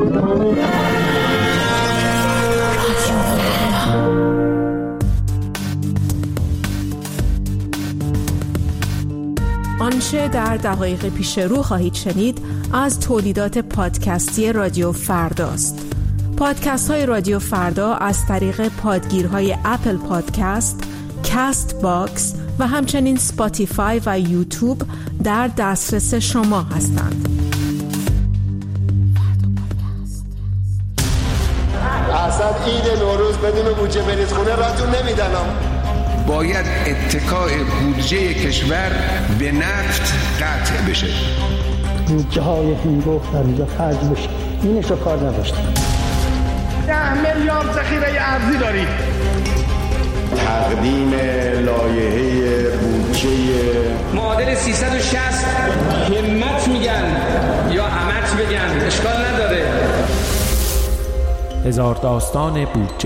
آنچه در دقایق پیش رو خواهید شنید از تولیدات پادکستی رادیو فرداست. پادکست های رادیو فردا از طریق پادگیرهای اپل پادکست، کست باکس و همچنین سپاتیفای و یوتیوب در دسترس شما هستند. اصلا عید نوروز بدون بودجه برید خونه راتون نمیدنم. باید اتکای بودجه کشور به نفت قطع بشه. بودجه های هنگفت در اینجا خرج بشه. اینش رو کار نداشتیم. 10 میلیارد ذخیره ارزی دارید. تقدیم لایحه بودجه معادل 360 همت میگن یا همت بگن اشکال نداره. هزار داستان بودجه.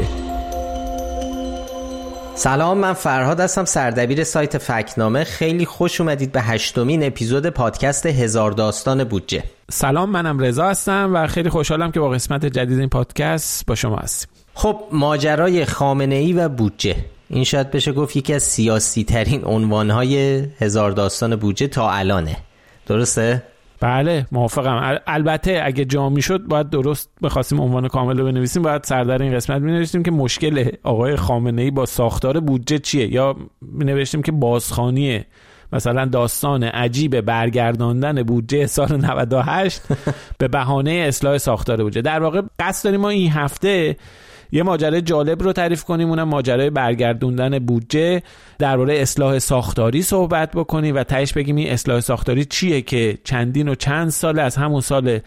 سلام، من فرهاد هستم، سردبیر سایت فکتنامه. خیلی خوش اومدید به 8مین اپیزود پادکست هزار داستان بودجه. سلام، منم رضا هستم و خیلی خوشحالم که با قسمت جدید این پادکست با شما هستیم. خب، ماجرای خامنه‌ای و بودجه، این شاید بشه گفت یکی از سیاسی ترین عنوانهای هزار داستان بودجه تا الانه. درسته؟ بله، موافقم. البته اگه جا میشد باید درست بخواستیم عنوان کامل رو بنویسیم، باید سردر این قسمت می‌نوشتیم که مشکل آقای خامنه‌ای با ساختار بودجه چیه، یا می‌نوشتیم که بازخوانی مثلا داستان عجیب برگرداندن بودجه سال 98 به بهانه اصلاح ساختار بودجه. در واقع قصد داریم ما این هفته یه ماجرای جالب رو تعریف کنیم، اونم ماجرای برگردوندن بودجه، درباره اصلاح ساختاری صحبت بکنیم و تهش بگیم این اصلاح ساختاری چیه که چندین و چند سال از همون سال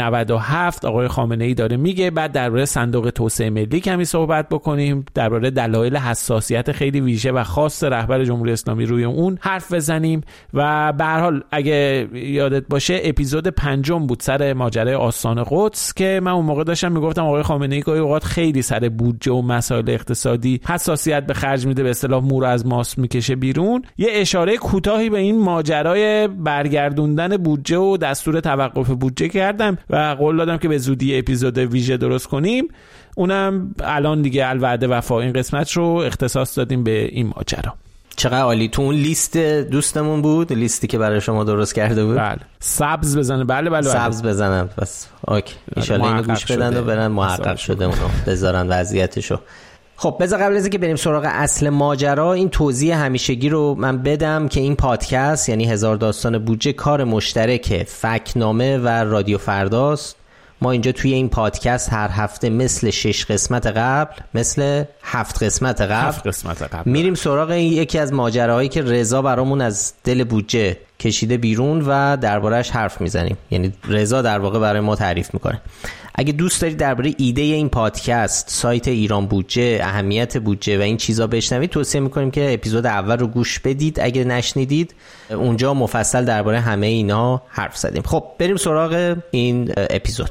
97 آقای خامنه‌ای داره میگه. بعد درباره صندوق توسعه ملی کمی صحبت بکنیم، درباره دلایل حساسیت خیلی ویژه و خاص رهبر جمهوری اسلامی روی اون حرف بزنیم و به هر حال اگه یادت باشه اپیزود 5 بود سر ماجرای آستان قدس که من اون موقع داشتم میگفتم آقای خامنه‌ای گاهی اوقات خیلی سر بودجه و مسائل اقتصادی حساسیت به خرج میده، به اصطلاح مور از ماست میکشه بیرون. یه اشاره کوتاهی به این ماجرای برگردوندن بودجه و دستور توقف بودجه کردم و قول دادم که به زودی اپیزود ویژه درست کنیم. اونم الان دیگه الوعده وفا، این قسمت رو اختصاص دادیم به این ماجرا. چقدر عالی. تو اون لیست دوستمون بود، لیستی که برای شما درست کرده بود. بله، سبز بزنه. بله سبز بزنم. بس اوکی، ان شاء الله اینو گوش بدن و برن محقق شده اونو بذارن وضعیتشو. خب بذار قبل از اینکه بریم سراغ اصل ماجرا این توضیح همیشگی رو من بدم که این پادکست یعنی هزار داستان بودجه کار مشترک فکتنامه و رادیو فرداست. ما اینجا توی این پادکست هر هفته مثل 6 قسمت قبل، مثل 7 قسمت قبل میریم سراغ یکی از ماجراهایی که رضا برامون از دل بودجه کشیده بیرون و درباره‌اش حرف میزنیم. یعنی رضا در واقع برای ما تعریف میکنه. اگه دوست دارید درباره ایده این پادکست، سایت ایران بودجه، اهمیت بودجه و این چیزا بشنوید، توصیه میکنیم که اپیزود اول رو گوش بدید. اگه نشنیدید اونجا مفصل درباره همه اینا حرف زدیم. خب بریم سراغ این اپیزود.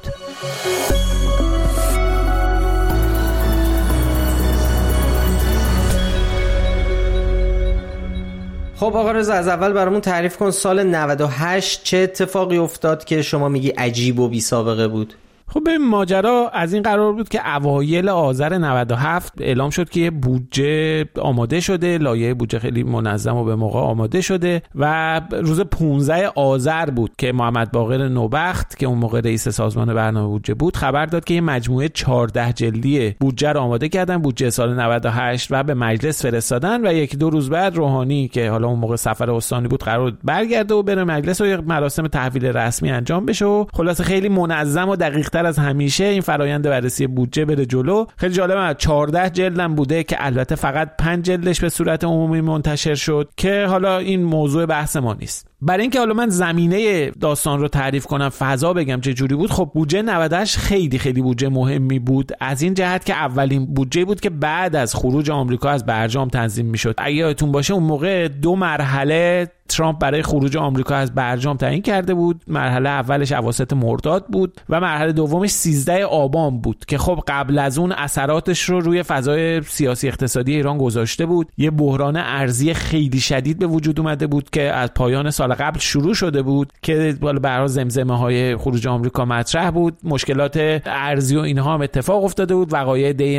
خب آقا رضا، از اول برامون تعریف کن سال 98 چه اتفاقی افتاد که شما میگی عجیب و بی سابقه بود؟ خب به ماجرا از این قرار بود که اوایل آذر 97 اعلام شد که بودجه آماده شده، لایحه بودجه خیلی منظم و به موقع آماده شده و روز 15 آذر بود که محمد باقر نوبخت که اون موقع رئیس سازمان برنامه بودجه بود خبر داد که یه مجموعه 14 جلدی بودجه رو آماده کردن، بودجه سال 98 و به مجلس فرستادن و یک دو روز بعد روحانی که حالا اون موقع سفر استانی بود قرار بود برگرده و بره مجلس و مراسم تحویل رسمی انجام بشه و خلاصه خیلی منظم و دقیق‌تر از همیشه این فرآیند بررسی بودجه بره جلو. خیلی جالبه 14 جلدم بوده که البته فقط 5 جلدش به صورت عمومی منتشر شد که حالا این موضوع بحث ما نیست. برای اینکه حالا من زمینه داستان رو تعریف کنم، فضا بگم چه جوری بود، خب بودجه 98 خیلی خیلی بودجه مهمی بود از این جهت که اولین بودجه بود که بعد از خروج آمریکا از برجام تنظیم میشد. اگه یادتون باشه اون موقع 2 مرحله ترامپ برای خروج آمریکا از برجام تعیین کرده بود. مرحله اولش اواسط مرداد بود و مرحله دومش 13 آبان بود که خب قبل از اون اثراتش رو روی فضای سیاسی اقتصادی ایران گذاشته بود. یه بحران ارزی خیلی شدید به وجود اومده بود که از پایان سال سال قبل شروع شده بود که بالا برای زمزمه های خروج آمریکا مطرح بود، مشکلات ارزی و اینها هم اتفاق افتاده بود، وقایع دی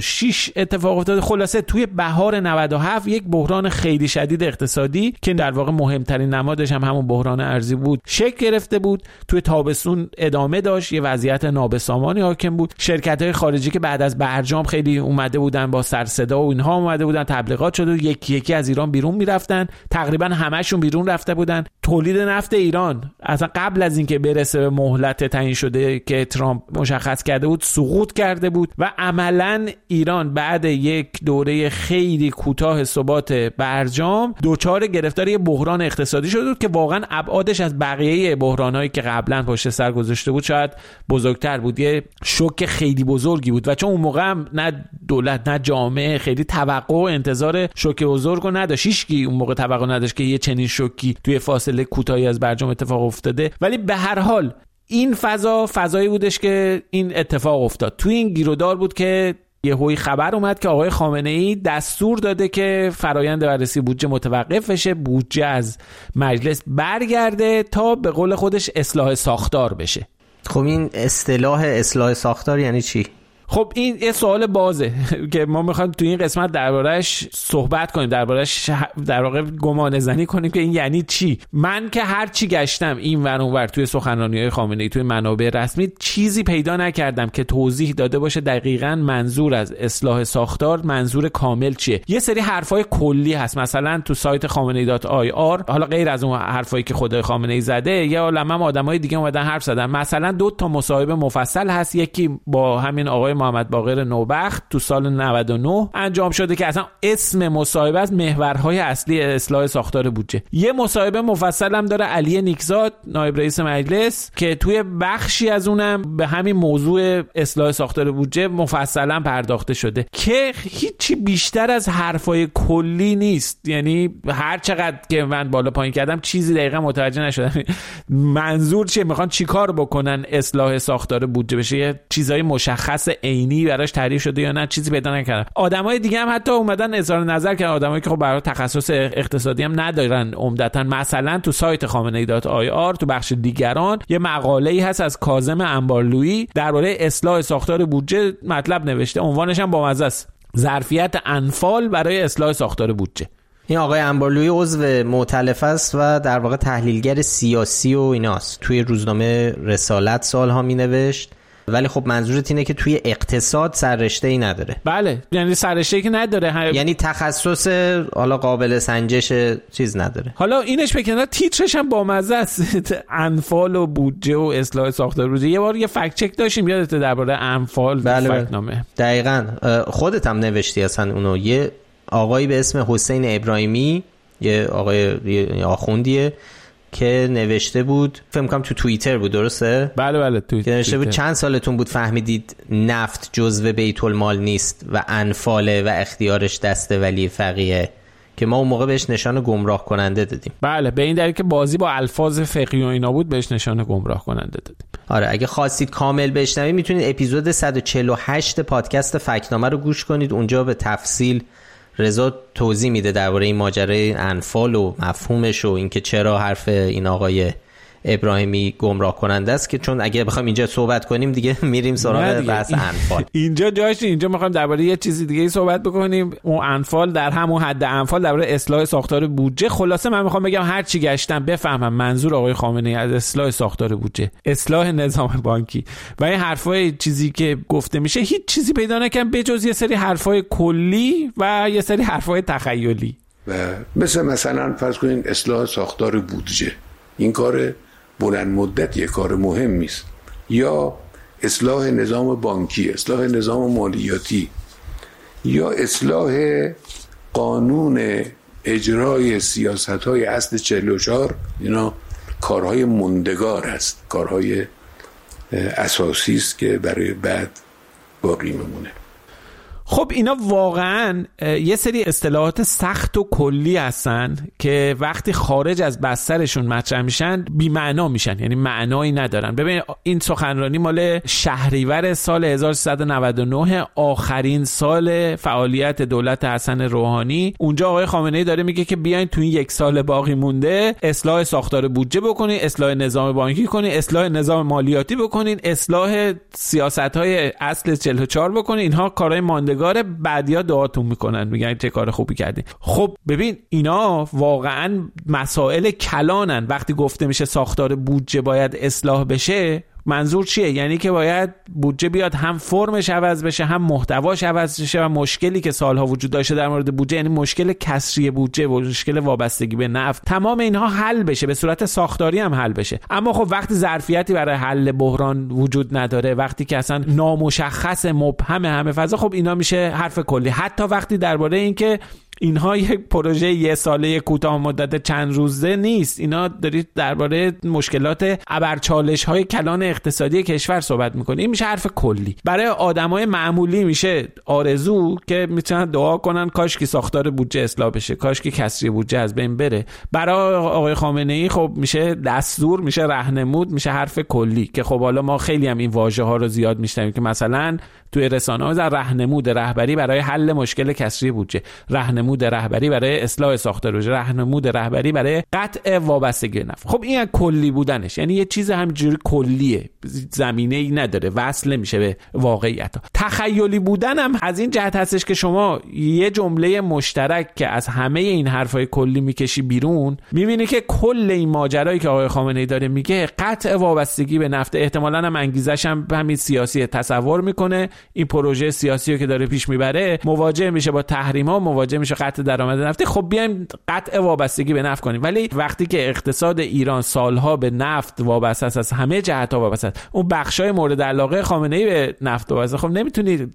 96 اتفاق افتاده. خلاصه توی بهار 97 یک بحران خیلی شدید اقتصادی که در واقع مهمترین نمادش هم همون بحران ارزی بود شکل گرفته بود. توی تابستون ادامه داشت، یه وضعیت نابسامانی حاکم بود. شرکت‌های خارجی که بعد از برجام خیلی اومده بودن با سر صدا و اینها اومده بودن، تبلیغات شده، یکی یکی از ایران بیرون میرفتن، تقریبا همه‌شون بیرون رفته بودن. تولید نفت ایران اصلا قبل از اینکه برسه به مهلت تعیین شده که ترامپ مشخص کرده بود سقوط کرده بود و عملاً ایران بعد یک دوره خیلی کوتاه ثبات برجام دچار گرفتاری بحران اقتصادی شده بود که واقعا ابعادش از بقیه بحران‌هایی که قبلا پشت سر گذاشته بود شاید بزرگتر بود. یه شوک خیلی بزرگی بود و چون اون موقع هم نه دولت نه جامعه خیلی توقع و انتظار شوک بزرگ رو نداشت، هیچکی اون موقع توقع نداشت که یه چنین شوکی توی فاصله کوتاهی از برجام اتفاق افتاده، ولی به هر حال این فضایی بودش که این اتفاق افتاد. توی این گیرودار بود که یهویی خبر اومد که آقای خامنه‌ای دستور داده که فرایند بررسی بودجه متوقف بشه، بودجه از مجلس برگرده تا به قول خودش اصلاح ساختار بشه. خب این اصلاح ساختار یعنی چی؟ خب این یه سوال بازه که ما میخوایم تو این قسمت درباره‌اش صحبت کنیم، درباره‌اش در واقع گمان زنی کنیم که این یعنی چی. من که هر چی گشتم این ور اون ور توی سخنرانی‌های خامنه‌ای توی منابع رسمی چیزی پیدا نکردم که توضیح داده باشه دقیقاً منظور از اصلاح ساختار منظور کامل چیه. یه سری حرفای کلی هست، مثلا تو سایت khamenei.ir، حالا غیر از اون حرفایی که خود خامنه‌ای زده یا عالمه آدمای دیگه اومدن حرف زدن. مثلا 2 تا مصاحبه مفصل هست، یکی با همین آقای محمد باقر نوبخت تو سال 99 انجام شده که اصلا اسم مصاحبه از محورهای اصلی اصلاح ساختار بودجه. یه مصاحبه مفصل هم داره علی نیکزاد نایب رئیس مجلس که توی بخشی از اونم به همین موضوع اصلاح ساختار بودجه مفصلا پرداخته شده که هیچی بیشتر از حرفای کلی نیست. یعنی هر چقدر که من بالا پایین کردم چیزی دقیقا متوجه نشدم منظور چیه، میخوان چیکار بکنن اصلاح ساختار بودجه بشه، یه چیزای مشخص عینی براش تعریف شده یا نه چیزی پیدا نکردم. آدمای دیگه هم حتی اومدن اظهار نظر کردن، آدمایی که خب برای تخصص اقتصادی هم ندارن عمدتاً. مثلا تو سایت khamenei.ir تو بخش دیگران یه مقاله‌ای هست از کاظم انبارلویی درباره اصلاح ساختار بودجه مطلب نوشته، عنوانش هم بامزه است: ظرفیت انفال برای اصلاح ساختار بودجه. این آقای انبارلویی عضو مؤتلفه است و در واقع تحلیلگر سیاسی و ایناست. توی روزنامه رسالت سالها مینوشت، ولی خب منظورت اینه که توی اقتصاد سررشته‌ای نداره. بله، یعنی سررشته‌ای که نداره، یعنی تخصص حالا قابل سنجش چیز نداره. حالا اینش بکنه تیترش هم بامزه است انفال و بودجه و اصلاح ساختار بودجه. یه بار یه فکت چک داشتیم یادته درباره انفال. بله فکت‌نامه دقیقاً خودت هم نوشتی اصلا اونو. یه آقایی به اسم حسین ابراهیمی، یه آقای آخوندیه که نوشته بود، فکر کنم تو توییتر بود، درسته؟ بله تو که نوشته بود چند سالتون بود فهمیدید نفت جزو بیت المال نیست و انفاله و اختیارش دست ولی فقیه، که ما اون موقع بهش نشان گمراه کننده دادیم. بله، به این دلیل که بازی با الفاظ فقهی و اینا بود بهش نشان گمراه کننده دادیم. آره، اگه خواستید کامل بشنوید میتونید اپیزود 148 پادکست فکت‌نامه رو گوش کنید، اونجا به تفصیل رضا توضیح میده درباره این ماجرای انفال و مفهومش و اینکه چرا حرف این آقای ابراهیمی گمراه کننده است، که چون اگه بخوایم اینجا صحبت کنیم دیگه میریم سراغ بحث انفال. اینجا جاش، اینجا میخوایم درباره یه چیزی دیگه صحبت بکنیم، اون انفال در همون حد انفال درباره اصلاح ساختار بودجه. خلاصه من میخوام بگم هر چی گشتم بفهمم منظور آقای خامنه‌ای از اصلاح ساختار بودجه، اصلاح نظام بانکی و این حرفای چیزی که گفته میشه هیچ چیزی پیدا نکنم بجز یه سری حرفای کلی و یه سری حرفای تخیلی. و مثلا فرض کنین اصلاح ساختار بودجه این کار بلند مدت، یه کار مهمی است، یا اصلاح نظام بانکی، اصلاح نظام مالیاتی، یا اصلاح قانون اجرای سیاست‌های اصل 44. اینا کارهای موندگار است، کارهای اساسی است که برای بعد باقی میمونه. خب اینا واقعا یه سری اصطلاحات سخت و کلی هستن که وقتی خارج از بسترشون مطرح میشن بی معنا میشن، یعنی معنایی ندارن. ببین این سخنرانی مال شهریور سال 1399، آخرین سال فعالیت دولت حسن روحانی. اونجا آقای خامنه‌ای داره میگه که بیاین تو این 1 سال باقی مونده اصلاح ساختار بودجه بکنین، اصلاح نظام بانکی کنین، اصلاح نظام مالیاتی بکنین، اصلاح سیاست‌های اصل 44 بکنین. اینها کارهای ماندگار، بعدیا دعاتون میکنن میگن چه کار خوبی کردین. خب ببین اینا واقعا مسائل کلانن. وقتی گفته میشه ساختار بودجه باید اصلاح بشه، منظور چیه؟ یعنی که باید بودجه بیاد هم فرمش عوض بشه هم محتواش عوض بشه و مشکلی که سالها وجود داشته در مورد بودجه، یعنی مشکل کسری بودجه و مشکل وابستگی به نفت، تمام اینها حل بشه، به صورت ساختاری هم حل بشه. اما خب وقتی ظرفیتی برای حل بحران وجود نداره، وقتی که اصلا نامشخص مبهم همه فضا، خب اینا میشه حرف کلی. حتی وقتی درباره این که اینها یک پروژه 1 ساله کوتاه مدت چند روزه نیست، اینا دارید درباره مشکلات ابرچالش‌های کلان اقتصادی کشور صحبت می‌کنید، این میشه حرف کلی. برای آدمای معمولی میشه آرزو که میتونن دعا کنن کاش که ساختار بودجه اصلاح بشه، کاش که کسری بودجه از بین بره. برای آقای خامنه‌ای خب میشه دستور، میشه راهنمود، میشه حرف کلی که خب حالا ما خیلی هم این واژه‌ها رو زیاد میشنویم که مثلا توی رسانه‌ها راهنمود رهبری برای حل مشکل کسری بودجه، راهنمود رهبری برای اصلاح ساختار بودجه، راهنمود رهبری برای قطع وابستگی نفت. خب این کلی بودنش، یعنی یه چیز همینجوری کلیه، زمینه‌ای نداره، وصل نمیشه به واقعیت. تخیلی بودن هم از این جهت هستش که شما یه جمله مشترک که از همه این حرفای کلی میکشی بیرون، میبینی که کل این ماجرایی که آقای خامنه‌ای داره میگه قطع وابستگی به نفت، احتمالاً هم انگیزش هم همین سیاسی، تصور میکنه این پروژه سیاسی رو که داره پیش میبره مواجه میشه با تحریم‌ها، مواجه میشه قطع درآمد نفتی. خب بیایم قطع وابستگی به نفت کنیم. ولی وقتی که اقتصاد ایران سالها به نفت وابسته است، از همه جهت‌ها وابسته است، اون بخشای مورد علاقه خامنه‌ای به نفت وابسته، خب نمیتونید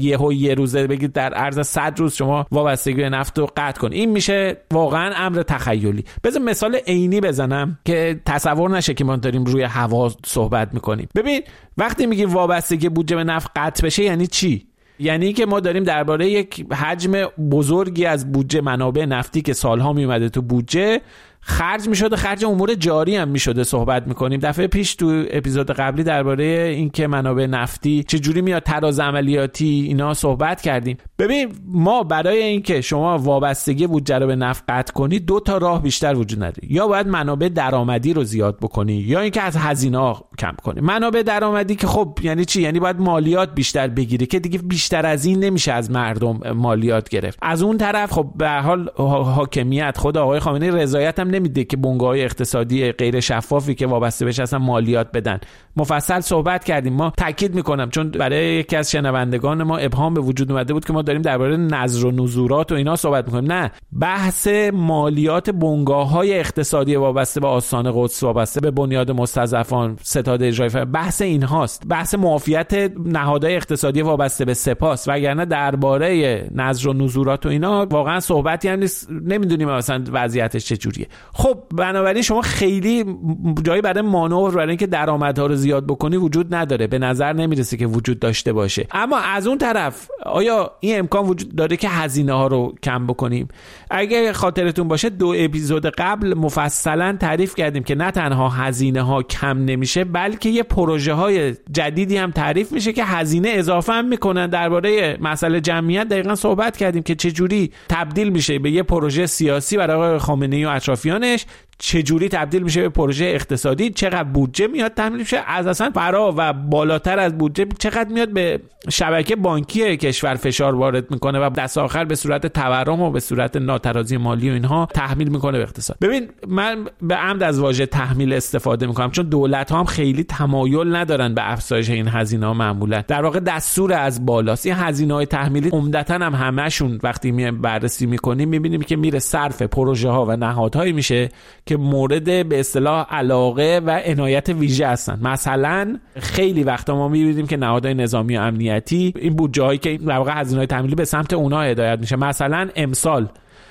یه روزه بگید در عرض 100 روز شما وابستگی به نفت رو قطع کنید. این میشه واقعا امر تخیلی. بذار مثال عینی بزنم که تصور نشه که ما داریم روی هوا صحبت میکنیم. ببین وقتی میگیم وابستگی بودجه به نفت قطع بشه یعنی چی؟ یعنی که ما داریم درباره یک حجم بزرگی از بودجه منابع نفتی که سالها میومده تو بودجه خرج میشده، خرج امور جاری هم میشده صحبت میکنیم. دفعه پیش تو اپیزود قبلی درباره اینکه منابع نفتی چه جوری میاد تراز عملیاتی اینا صحبت کردیم. ببین ما برای اینکه شما وابستگی بودجه رو به نفت قطع کنی 2 تا راه بیشتر وجود نداره. یا باید منابع درآمدی رو زیاد بکنی یا اینکه از هزینه‌ها کم کنی. منابع درآمدی که خب یعنی چی؟ یعنی باید مالیات بیشتر بگیری که دیگه بیشتر از این نمیشه از مردم مالیات گرفت. از اون طرف خب به هر حال حاکمیت خود آقای خامنه‌ای رضایت نمیده که بنگاه‌های اقتصادی غیر شفافی که وابسته بهش اصلا مالیات بدن. مفصل صحبت کردیم. ما تاکید میکنم چون برای یکی از شنوندگان ما ابهام به وجود اومده بود که ما داریم درباره نظر و نزورات و اینا صحبت میکنیم. نه، بحث مالیات بنگاه‌های اقتصادی وابسته به آستان قدس، وابسته به بنیاد مستضعفان، ستاد اجرایی، بحث اینهاست. بحث معافیت نهادهای اقتصادی وابسته به سپاس. وگرنه درباره نظر و نزورات و اینا واقعا صحبتی هم نیست، نمیدونیم مثلا وضعیتش چجوریه. خب بنابراین شما خیلی جایی برای مانور برای اینکه درآمدها رو زیاد بکنی وجود نداره، به نظر نمیرسه که وجود داشته باشه. اما از اون طرف آیا این امکان وجود داره که هزینه ها رو کم بکنیم؟ اگه خاطرتون باشه 2 اپیزود قبل مفصلا تعریف کردیم که نه تنها هزینه ها کم نمیشه بلکه یه پروژه های جدیدی هم تعریف میشه که هزینه اضافه هم میکنن. درباره مسئله جمعیت دقیقاً صحبت کردیم که چه جوری تبدیل میشه به یه پروژه سیاسی برای آقای خامنه‌ای و اطرافیانش، چجوری تبدیل میشه به پروژه اقتصادی، چقدر بودجه میاد تامین میشه، از اصلا فرا و بالاتر از بودجه چقدر میاد به شبکه بانکی کشور فشار وارد میکنه و دست آخر به صورت تورم و به صورت ناترازی مالی و اینها تحمیل میکنه به اقتصاد. ببین من به عمد از واژه تحمیل استفاده میکنم چون دولت ها هم خیلی تمایل ندارن به افزایش این هزینه ها. معمولا در واقع دستور از بالاست. این هزینه های تحمیلی عمدتاً هم همشون وقتی میایم بررسی میکنیم میبینیم که میره صرف پروژه ها و نهادهایی میشه که مورد به اصطلاح علاقه و عنایت ویژه هستن. مثلا خیلی وقتا ما می‌بینیم که نهادهای نظامی و امنیتی این بودجه‌هایی که در واقع هزینه‌های تحمیلی به سمت اونها هدایت میشه. مثلا امسال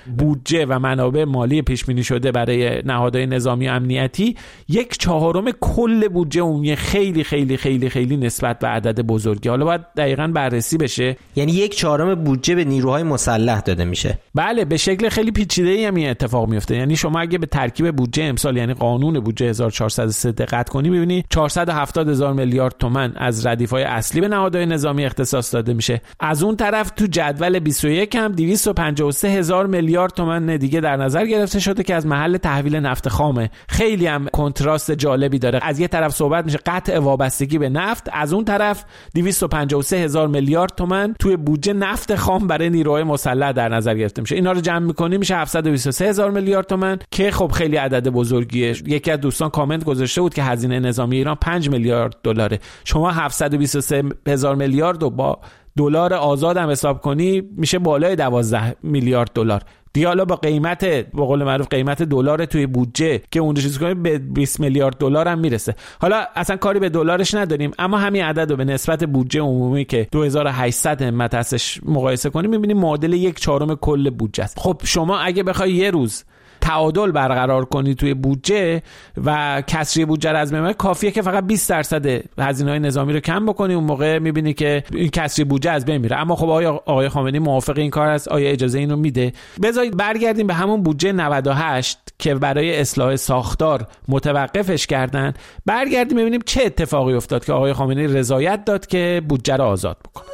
بودجه و منابع مالی پیش بینی شده برای نهادهای نظامی و امنیتی 1/4 کل بودجه عمومی. خیلی خیلی خیلی خیلی نسبت به عدد بزرگی. حالا باید دقیقاً بررسی بشه. یعنی 1/4 بودجه به نیروهای مسلح داده میشه. بله، به شکل خیلی پیچیده‌ای هم این اتفاق میفته. یعنی شما اگه به ترکیب بودجه امسال، یعنی قانون بودجه 1403 دقت کنی، می‌بینی 470,000 میلیارد تومان از ردیف‌های اصلی به نهادهای نظامی اختصاص داده میشه. از اون طرف تو جدول 21 هم 253,000 میلیارد تومان دیگه در نظر گرفته شده که از محل تحویل نفت خامه. خیلی هم کنتراست جالبی داره. از یه طرف صحبت میشه قطع وابستگی به نفت، از اون طرف 253,000 میلیارد تومان توی بودجه نفت خام برای نیروهای مسلح در نظر گرفته میشه. اینا رو جمع می‌کنی میشه 723,000 میلیارد تومان که خب خیلی عدد بزرگیه. یکی از دوستان کامنت گذاشته بود که هزینه نظامی ایران 5 میلیارد دلاره. شما 723,000 میلیارد رو با دلار آزاد هم حساب کنی میشه بالای 12 میلیارد دلار. دیگه حالا با قیمت، به قول معروف قیمت دلار توی بودجه که اون چیز کنیم به 20 میلیارد دلار هم میرسه. حالا اصلا کاری به دلارش نداریم، اما همین عدد رو به نسبت بودجه عمومی که 2800 همت هستش مقایسه کنیم میبینیم معادل 1/4 کل بودجه است. خب شما اگه بخوای یه روز تعادل برقرار کنی توی بودجه و کسری بودجه رو از بین ببری، کافیه که فقط 20% هزینه‌های نظامی رو کم بکنی، اون موقع می‌بینی که این کسری بودجه از بین میره. اما خب آقای خامنه‌ای موافق این کار است؟ آیا اجازه اینو میده؟ بذارید برگردیم به همون بودجه 98 که برای اصلاح ساختار متوقفش کردن. برگردیم ببینیم چه اتفاقی افتاد که آقای خامنه‌ای رضایت داد که بودجه رو آزاد بکنه.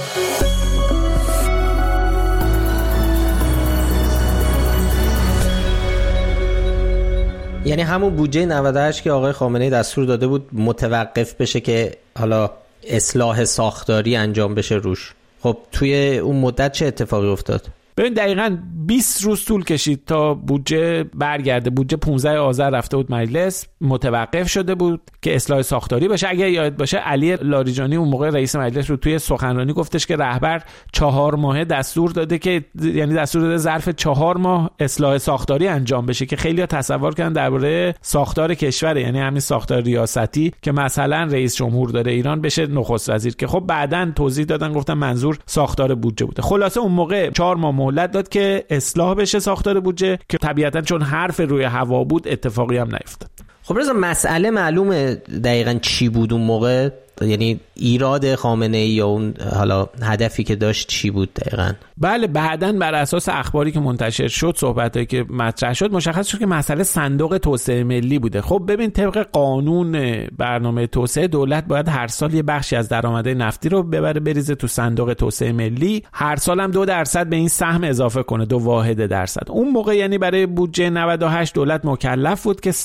یعنی همون بودجه 98 که آقای خامنه‌ای دستور داده بود متوقف بشه که حالا اصلاح ساختاری انجام بشه روش. خب توی اون مدت چه اتفاقی افتاد؟ ببین دقیقاً 20 روز طول کشید تا بودجه برگرده. بودجه 15 آذر رفته بود مجلس، متوقف شده بود که اصلاح ساختاری بشه. اگه یاد باشه علی لاریجانی اون موقع رئیس مجلس رو توی سخنرانی گفتش که رهبر 4 ماهه دستور داده که یعنی دستور داده ظرف 4 ماه اصلاح ساختاری انجام بشه که خیلی‌ها تصور کردن درباره ساختار کشور، یعنی همین ساختار ریاستی که مثلا رئیس جمهور داره ایران بشه نخست وزیر، که خب بعداً توضیح دادن گفتن منظور ساختار بودجه بوده. خلاصه اون موقع 4 ماه مهلت داد که اصلاح بشه ساختار بودجه که طبیعتاً چون حرف روی هوا بود اتفاقی هم نیفتاد. خب رضا مسئله معلومه دقیقاً چی بود اون موقع؟ یعنی ایراد خامنه‌ای یا اون حالا هدفی که داشت چی بود دقیقاً؟ بله، بعداً بر اساس اخباری که منتشر شد، صحبتایی که مطرح شد، مشخص شد که مسئله صندوق توسعه ملی بوده. خب ببین طبق قانون برنامه توسعه دولت باید هر سال یه بخشی از درآمدهای نفتی رو ببره بریزه تو صندوق توسعه ملی، هر سال هم 2% به این سهم اضافه کنه، 2%. اون موقع یعنی برای بودجه 98 دولت مکلف بود که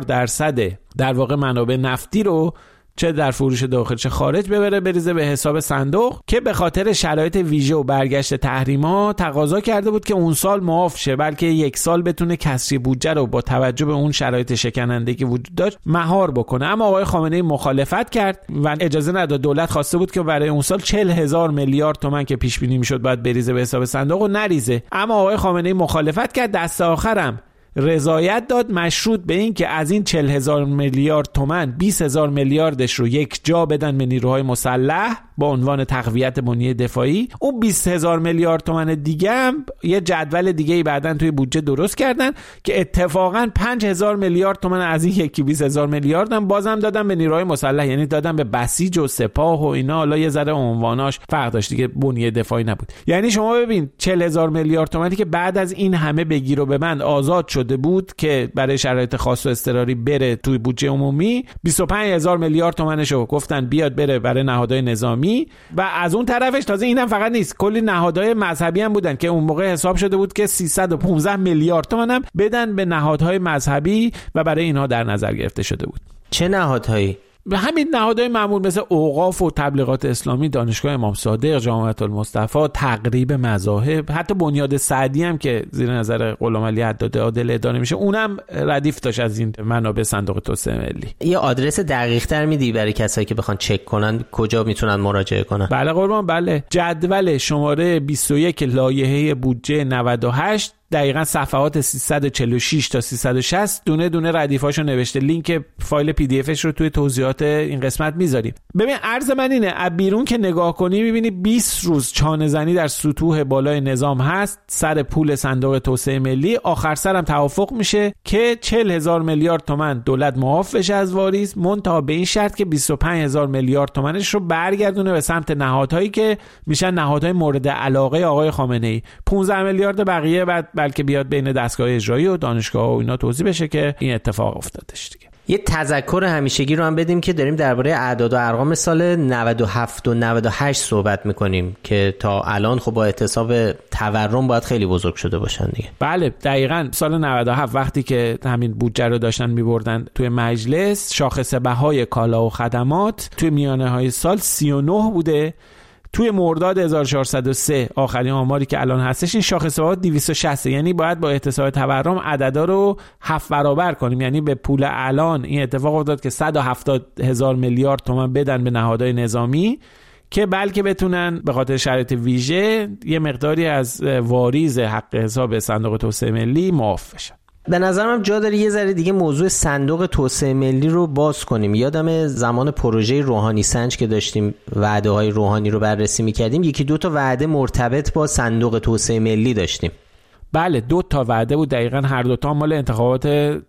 34% در واقع منابع نفتی رو چه در فروش داخل چه خارج ببره بریزه به حساب صندوق، که به خاطر شرایط ویژه و برگشت تحریما تقاضا کرده بود که اون سال معاف شه، بلکه یک سال بتونه کسری بودجه رو با توجه به اون شرایط شکننده که وجود داشت مهار بکنه. اما آقای خامنه‌ای مخالفت کرد و اجازه نداد. دولت خواسته بود که برای اون سال 40,000 میلیارد تومان که پیش بینی میشد باید بریزه به حساب صندوق و نریزه. اما آقای خامنه‌ای مخالفت کرد. دست آخرم رضایت داد، مشروط به این که از این 40,000 میلیارد تومان 20,000 میلیاردش رو یک جا بدن به نیروهای مسلح با عنوان تقویت بنیه دفاعی. اون 20,000 میلیارد تومان دیگه هم یه جدول دیگه بعدن توی بودجه درست کردن که اتفاقاً 5,000 میلیارد تومان از این یکی 20,000 میلیارد هم بازم دادن به نیروهای مسلح، یعنی دادن به بسیج و سپاه و اینا. حالا یه ذره عنواناش فرق داشت دیگه، بنیه دفاعی نبود. یعنی شما ببین 40,000 میلیارد تومانی که بعد از این همه بگیر و ببند آزاد شده بود که برای شرایط خاص و اضطراری بره توی بودجه عمومی، 25,000 میلیارد تومانشو گفتن بیاد بره برای نهادهای نظامی. و از اون طرفش تازه اینم فقط نیست، کلی نهادهای مذهبی هم بودن که اون موقع حساب شده بود که 315 میلیارد تومان هم بدن به نهادهای مذهبی و برای اینها در نظر گرفته شده بود. چه نهادهایی؟ به همین نهادهای معمول مثل اوقاف و تبلیغات اسلامی، دانشگاه امام صادق، جامعه المصطفی، تقریب مذاهب، حتی بنیاد سعدی هم که زیر نظر غلام علی حداد عادل اداره میشه، اونم ردیف داشت از این منابع صندوق توسعه ملی. یه آدرس دقیق تر میدی برای کسایی که بخوان چک کنن کجا میتونن مراجعه کنن؟ بله قربان، بله. جدول شماره 21 لایحه بودجه 98 دقیقاً صفحات 346 تا 360 دونه دونه ردیفاشو نوشته. لینک فایل پی دی افش رو توی توضیحات این قسمت میذاریم. ببین عرض من اینه، از بیرون که نگاه کنی میبینی 20 روز چانه زنی در سطوح بالای نظام هست سر پول صندوق توسعه ملی. آخر سرم توافق میشه که 40,000 میلیارد تومان دولت معاف بشه از واریز، منتها به این شرط که 25,000 میلیارد تومانش رو برگردونه به سمت نهادهایی که میشن نهادهای مورد علاقه آقای خامنه‌ای. 15 میلیارد بقیه بعد بلکه بیاد بین دستگاه اجرایی و دانشگاه و اینا توضیح بشه که این اتفاق افتادش دیگه. یه تذکر همیشگی رو هم بدیم که داریم درباره اعداد و ارقام سال 97 و 98 صحبت میکنیم که تا الان خب با احتساب تورم باید خیلی بزرگ شده باشن دیگه. بله دقیقاً. سال 97 وقتی که همین بودجه رو داشتن میبردن توی مجلس، شاخص بهای کالا و خدمات توی میانه های سال 39 بوده. توی مرداد 1403 آخرین آماری که الان هستش این شاخص بها 260، یعنی باید با احتساب تورم عددا رو 7 برابر کنیم. یعنی به پول الان این اتفاق افتاد که 170,000 میلیارد تومان بدن به نهادهای نظامی که بلکه بتونن به خاطر شرایط ویژه یه مقداری از واریز حق حساب صندوق توسعه ملی معاف بشن. به نظرم جا داره یه ذره دیگه موضوع صندوق توسعه ملی رو باز کنیم. یادم زمان پروژه روحانی سنج که داشتیم وعده های روحانی رو بررسی می‌کردیم، یکی دو تا وعده مرتبط با صندوق توسعه ملی داشتیم. بله 2 تا وعده بود دقیقاً، هر دو تا مال انتخابات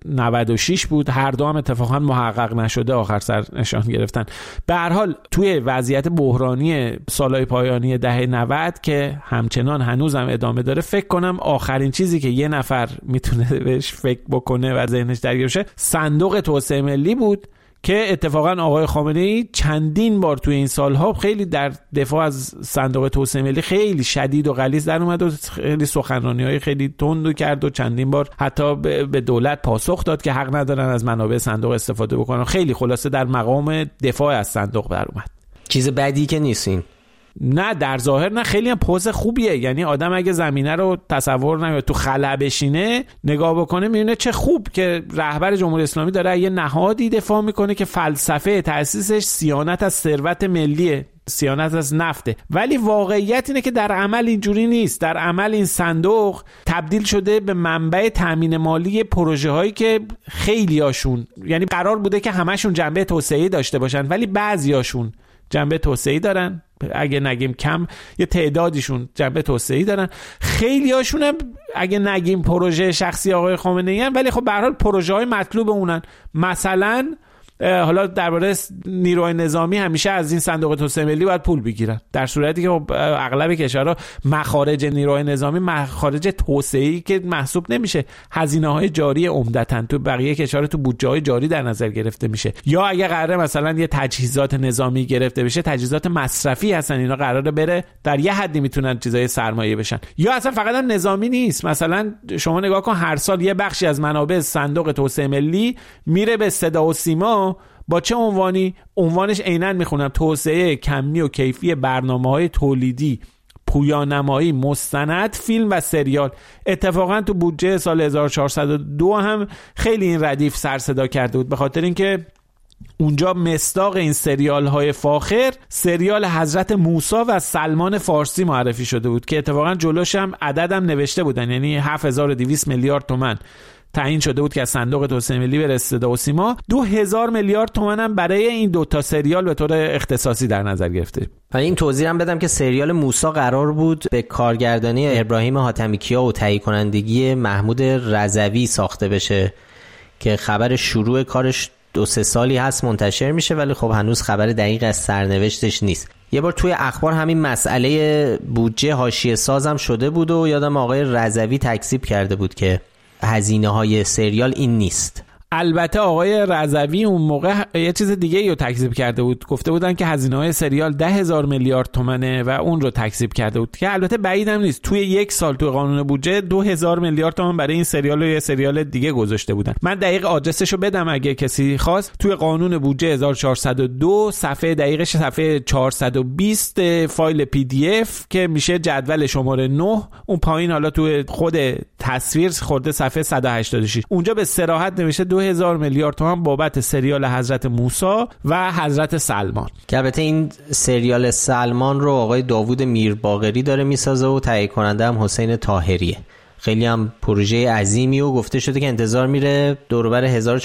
96 بود، هر دو هم اتفاقا محقق نشده آخر سر نشان گرفتن. به هر حال توی وضعیت بحرانی سالهای پایانی دهه 90 که همچنان هنوزم ادامه داره، فکر کنم آخرین چیزی که یه نفر میتونه بهش فکر بکنه و ذهنش درگیر بشه صندوق توسعه ملی بود که اتفاقا آقای خامنه‌ای چندین بار توی این سالها خیلی در دفاع از صندوق توسعه ملی خیلی شدید و غلیظ در اومد و خیلی سخنرانی‌های خیلی تند کرد و چندین بار حتی به دولت پاسخ داد که حق ندارن از منابع صندوق استفاده بکنن. خیلی خلاصه در مقام دفاع از صندوق در اومد. چیز بدی که نیستین. نه در ظاهر نه، خیلی هم پوز خوبیه. یعنی آدم اگه زمینه رو تصور نکنه تو خلا بشینه نگاه بکنه میبینه چه خوب که رهبر جمهوری اسلامی داره یه نهادی دفاع میکنه که فلسفه تأسیسش صیانت از ثروت ملیه، صیانت از نفته. ولی واقعیت اینه که در عمل اینجوری نیست. در عمل این صندوق تبدیل شده به منبع تامین مالی پروژه هایی که خیلیاشون، یعنی قرار بوده که همشون جنبه توسعه‌ای داشته باشن ولی بعضیاشون جنبه توسعه‌ای دارن، اگه نگیم کم یه تعدادیشون جنبه توسعه‌ای دارن، خیلی هاشون هم اگه نگیم پروژه شخصی آقای خامنه‌ای ان، ولی خب به هر حال پروژه‌های مطلوب اونن. مثلا حالا درباره نیروهای نظامی همیشه از این صندوق توسعه ملی باید پول بگیرن، در صورتی که اغلب کشورها مخارج نیروهای نظامی مخارج توسعه‌ای که محسوب نمیشه، هزینه‌های جاری عمدتاً تو بقیه کشورها تو بودجه‌های جاری در نظر گرفته میشه. یا اگه قراره مثلا یه تجهیزات نظامی گرفته بشه، تجهیزات مصرفی هستن، اینا قراره بره در یه حدی میتونن چیزای سرمایه بشن. یا اصلا فقط هم نظامی نیست، مثلا شما نگاه کن هر سال یه بخشی از منابع صندوق توسعه ملی میره به صدا و سیما با چه عنوانی؟ عنوانش عیناً میخونم توسعه کمی و کیفی برنامه‌های تولیدی، پویانمایی، مستند، فیلم و سریال. اتفاقا تو بودجه سال 1402 هم خیلی این ردیف سر صدا کرده بود، به خاطر اینکه اونجا مصداق این سریال های فاخر سریال حضرت موسی و سلمان فارسی معرفی شده بود که اتفاقا جلوش هم عددم نوشته بودن، یعنی 7200 میلیارد تومان تعیین شده بود که از صندوق توسعه ملی به صدا و سیما، 2000 میلیارد تومان هم برای این دوتا سریال به طور اختصاصی در نظر گرفته. این توضیح هم بدم که سریال موسی قرار بود به کارگردانی ابراهیم حاتمیکیا و تهیه کنندگی محمود رضوی ساخته بشه که خبر شروع کارش 2-3 سالی هست منتشر میشه، ولی خب هنوز خبر دقیق از سرنوشتش نیست. یه بار توی اخبار همین مسئله بودجه حاشیه سازم شده بود و یادم آقای رضوی تکذیب کرده بود که هزینه های سریال این نیست. البته آقای رضوی اون موقع یه چیز دیگه رو تکذیب کرده بود، گفته بودن که هزینه های سریال 10,000 میلیارد تومنه و اون رو تکذیب کرده بود که البته بعید هم نیست. توی یک سال توی قانون بودجه 2000 میلیارد تومان برای این سریال و یه سریال دیگه گذاشته بودن. من دقیق آدرسشو بدم اگه کسی خواست. توی قانون بودجه 1402 صفحه دقیقش صفحه 420 فایل PDF که میشه جدول شماره 9، اون پایین حالا توی خود تصویر خورده صفحه 186، اونجا به صراحت نوشته 2000 میلیارد تومان بابت سریال حضرت موسی و حضرت سلمان، که البته این سریال سلمان رو آقای داوود میرباقری داره میسازه و تهیه کننده هم حسین طاهریه. خیلی هم پروژه عظیمی و گفته شده که انتظار میره دور و بر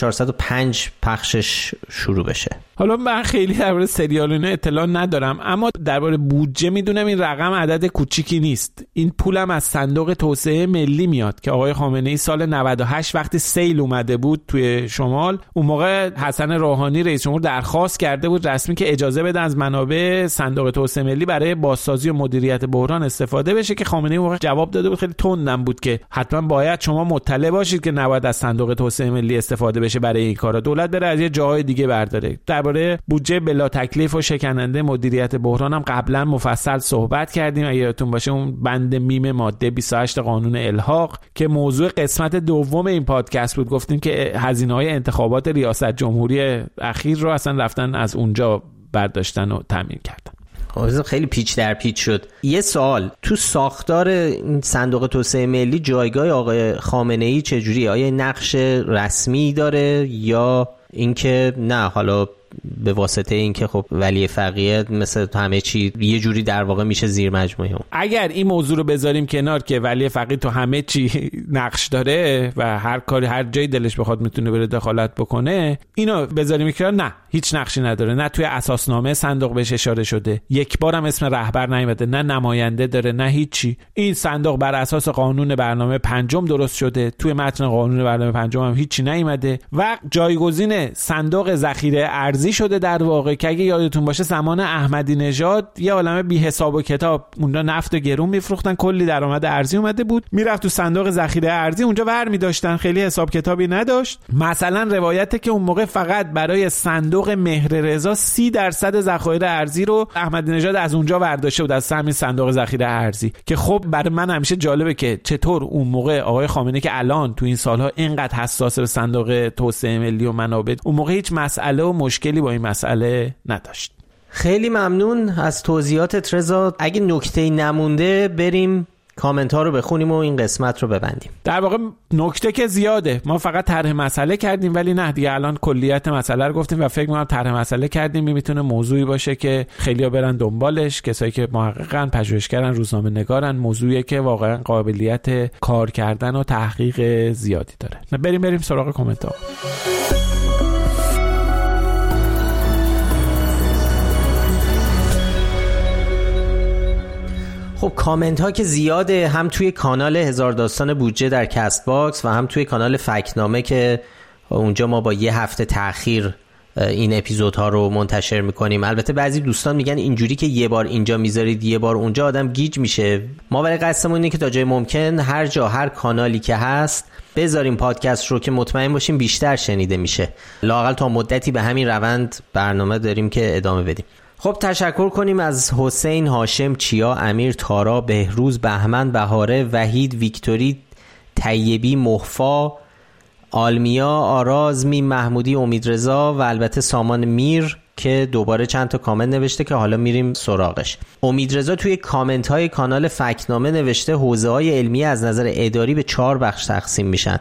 1405 پخشش شروع بشه. حالا من خیلی درباره سریال اینا اطلاع ندارم، اما درباره بودجه میدونم این رقم عدد کوچیکی نیست. این پولم از صندوق توسعه ملی میاد که آقای خامنه‌ای سال 98 وقتی سیل اومده بود توی شمال، اون موقع حسن روحانی رئیس جمهور درخواست کرده بود رسمی که اجازه بده از منابع صندوق توسعه ملی برای بازسازی و مدیریت بحران استفاده بشه، که خامنه‌ای اون موقع جواب داده بود، خیلی تندم بود، که حتما باید شما مطلع باشید که نباید از صندوق توسعه ملی استفاده بشه برای این کارا، دولت بره از یه جاهای دیگه برداره. درباره بودجه بلا تکلیف و شکننده مدیریت بحران هم قبلا مفصل صحبت کردیم، اگه یادتون باشه اون بند میم ماده 28 قانون الحاق که موضوع قسمت دوم این پادکست بود، گفتیم که هزینه‌های انتخابات ریاست جمهوری اخیر رو اصلا رفتن از اونجا برداشتن و تامین کردن. خیلی پیچ در پیچ شد. یه سوال، تو ساختار این صندوق توسعه ملی جایگاه آقای خامنه‌ای چجوریه؟ آیا نقش رسمی داره یا اینکه نه حالا به واسطه اینکه خب ولی فقیه مثل همه چی یه جوری در واقع میشه زیر مجموعه اون؟ اگر این موضوع رو بذاریم کنار که ولی فقیه تو همه چی نقش داره و هر کاری هر جای دلش بخواد میتونه بره دخالت بکنه، اینو بذاریم کنار، نه هیچ نقشی نداره، نه توی اساسنامه صندوق بهش اشاره شده، یک بارم اسم رهبر نیومده، نه نماینده داره، نه هیچی. این صندوق بر اساس قانون برنامه پنجم درست شده، توی متن قانون برنامه پنجم هم هیچی نیومده و جایگزین صندوق ذخیره ارزی شده در واقع، که اگه یادتون باشه زمان احمدی نژاد یه عالمه بی حساب و کتاب اونجا نفت و گرون میفروختن، کلی درآمد ارزی اومده بود، میرفت تو صندوق ذخیره ارزی، اونجا برمی داشتن، خیلی حساب کتابی نداشت. مثلا روایته که اون موقع فقط برای صندوق مهررضا 30% ذخایر ارزی رو احمدی نژاد از اونجا برداشته بود، از همین صندوق ذخیره ارزی، که خب برای من همیشه جالبه که چطور اون موقع آقای خامنه‌ای که الان تو این سالها اینقدر حساس به صندوق توسعه ملی و منابع، اون موقع هیچ مسئله و مشکلی با این مسئله نداشت. خیلی ممنون از توضیحاتت رضا. اگه نکته‌ای نمونده بریم کامنت ها رو بخونیم و این قسمت رو ببندیم. در واقع نکته که زیاده، ما فقط طرح مسئله کردیم، ولی نه دیگه الان کلیت مسئله رو گفتیم و فکر می‌کنم طرح مسئله کردیم میتونه موضوعی باشه که خیلی‌ها برن دنبالش، کسایی که محققن، پژوهشگرن، روزنامه نگارن، موضوعی که واقعا قابلیت کار کردن و تحقیق زیادی داره. بریم سراغ کامنت ها. خب کامنت ها که زیاده، هم توی کانال هزار داستان بودجه در کست باکس و هم توی کانال فکتنامه که اونجا ما با یه هفته تأخیر این اپیزودها رو منتشر میکنیم. البته بعضی دوستان میگن اینجوری که یه بار اینجا میذارید یه بار اونجا آدم گیج میشه. ما برای قصدمون اینه که تا جای ممکن هر جا هر کانالی که هست بذاریم پادکست رو که مطمئن باشیم بیشتر شنیده میشه. لااقل تا مدتی به همین روند برنامه داریم که ادامه بدیم. خب تشکر کنیم از حسین، هاشم، چیا، امیر، تارا، بهروز، بهمن، بهاره، وحید، ویکتوری، طیبی، محفا، آلمیا، آرازمی، محمودی، امیدرضا و البته سامان میر که دوباره چند تا کامنت نوشته که حالا میریم سراغش. امیدرضا توی کامنت های کانال فکتنامه نوشته حوزه های علمی از نظر اداری به 4 بخش تقسیم میشن: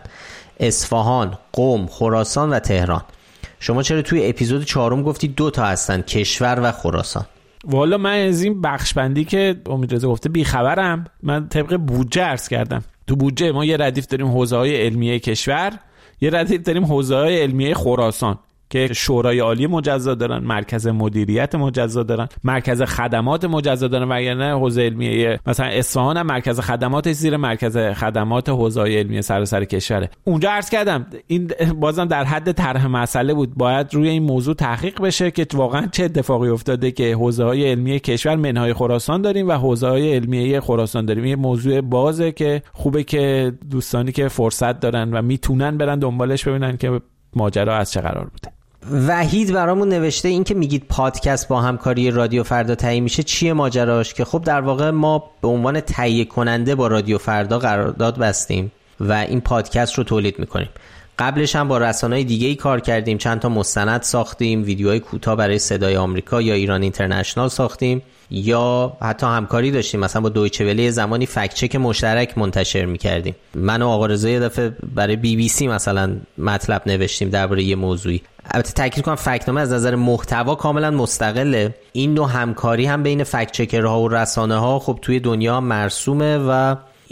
اصفهان، قم، خراسان و تهران. شما چرا توی اپیزود 4 گفتی 2 تا هستن، کشور و خراسان؟ والا من از این بخش بندی که امیدرضا گفته بیخبرم. من طبق بودجه عرض کردم. تو بودجه ما یه ردیف داریم حوزه های علمیه کشور، یه ردیف داریم حوزه های علمیه خراسان که شورای عالی مجزا دارن، مرکز مدیریت مجزا دارن، مرکز خدمات مجزا دارن، وگرنه حوزه علمیه مثلا اصفهان هم مرکز خدمات زیر مرکز خدمات حوزه علمیه سراسر کشوره. اونجا عرض کردم این بازم در حد طرح مسئله بود، باید روی این موضوع تحقیق بشه که واقعا چه اتفاقی افتاده که حوزه های علمیه کشور منهای خراسان داریم و حوزه های علمیه خراسان داریم. این موضوع بازه که خوبه که دوستانی که فرصت دارن و میتونن برن دنبالش ببینن که ماجرا از چه قرار بوده. وحید برامون نوشته این که میگید پادکست با همکاری رادیو فردا تهیه میشه چیه ماجراش؟ که خب در واقع ما به عنوان تهیه کننده با رادیو فردا قرارداد بستیم و این پادکست رو تولید میکنیم. قبلش هم با رسانه‌های دیگه‌ای کار کردیم، چند تا مستند ساختیم، ویدیوهای کوتاه برای صدای آمریکا یا ایران اینترنشنال ساختیم، یا حتی همکاری داشتیم مثلا با دویچه وله زمانی فکت چک مشترک منتشر می‌کردیم. من و آقا رضا یه دفعه برای BBC مثلا مطلب نوشتیم درباره یه موضوعی. البته تاکید کنم فکت‌نامه از نظر محتوا کاملا مستقله. این نوع همکاری هم بین فکت چکرها و رسانه‌ها خب توی دنیا مرسومه و